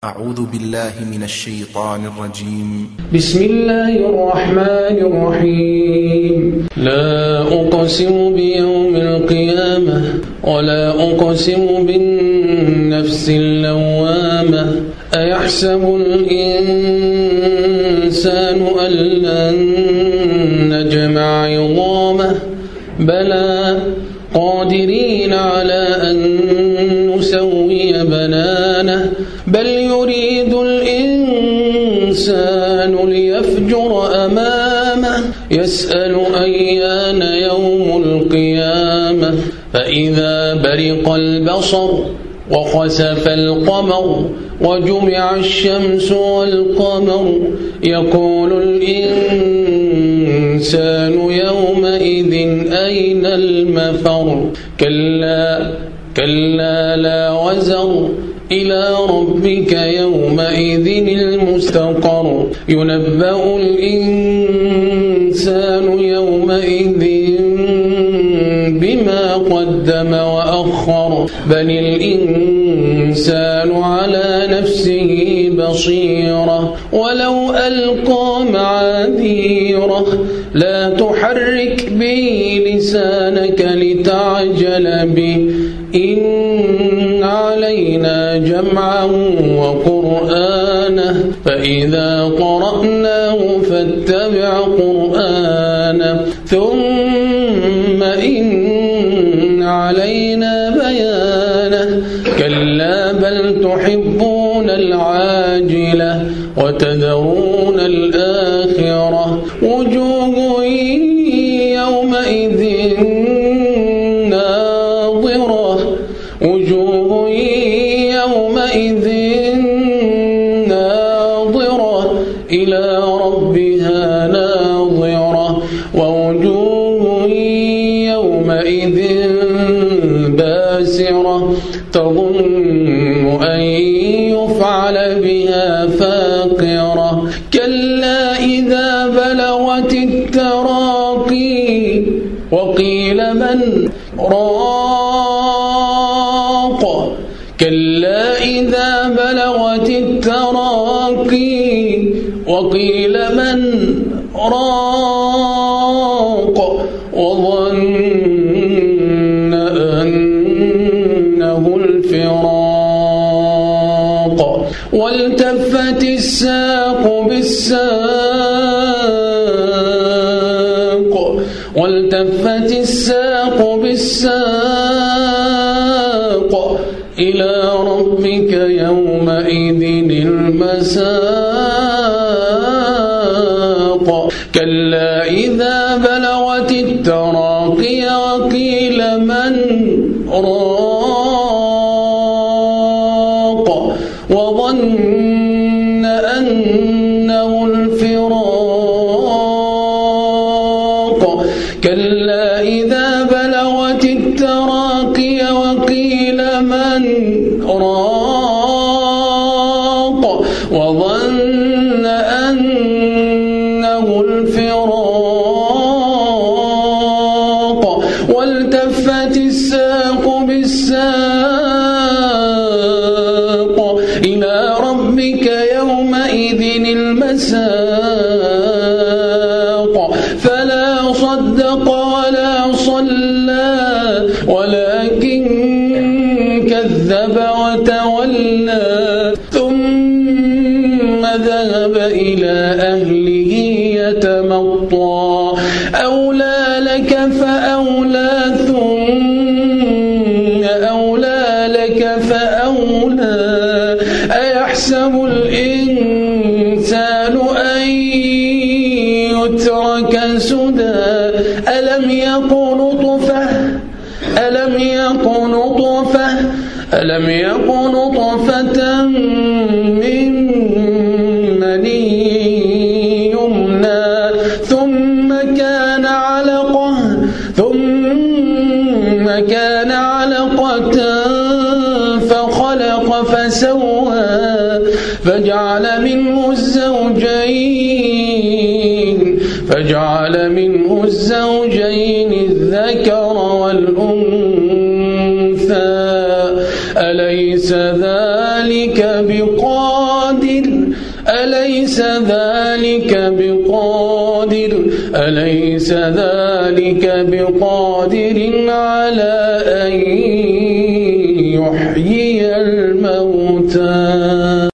أعوذ بالله من الشيطان الرجيم. بسم الله الرحمن الرحيم. لا أقسم بيوم القيامة ولا أقسم بالنفس اللوامة أيحسب الإنسان أن لن نجمع عظامه بلى قادرين على أن نسوي بنانه بل يريد الإنسان ليفجر أمامه يسأل أيان يوم القيامة فإذا برق البصر وخسف القمر وجمع الشمس والقمر يقول الإنسان يومئذ أين المفر كلا لا وزر إلى ربك يومئذ المستقر ينبأ الإنسان يومئذ بما قدم وأخر بل الإنسان على نفسه بصيرة ولو ألقى معاذيره لا تحرك به لسانك لتعجل به إن علينا جمعه وقرآنه فإذا قرأناه فاتبع قرآنه ثم إن علينا بيانه كلا بل تحبون العاجلة وتذرون الآخرة وجوه يومئذ ناظرة إلى ربها ناظرة ووجوه يومئذ باسرة تظن أن يفعل بها فاقرة كلا إذا بلغت التراقي وقيل من راق كلا إذا بلغت التراقي وقيل من راق وظن أنه الفراق والتفت الساق بالساق والتفت الساق بالساق إلى ربك يومئذ المساق كلا إذا بلغت التراقي وقيل من راق وظن أنه الفراق كلا إذا بلغت التراقي وقيل من راق وظن أنه الفراق والتفت الساق بالساق إلى ربك يومئذ المساق فلا صدق ولا صلى ولكن كذب وتولى ثم ذهب إلى أهله يتمطى أولى لك فأولى ثم أولى لك فأولى أيحسب الإنسان أن يترك سدى ألم يكن طفة من مني يمنى ثم كان علقة فخلق فسوى فجعل منه الزوجين الذكر والأنثى أليس ذلك بقادر بقادر أليس ذلك بقادر على أن يحيي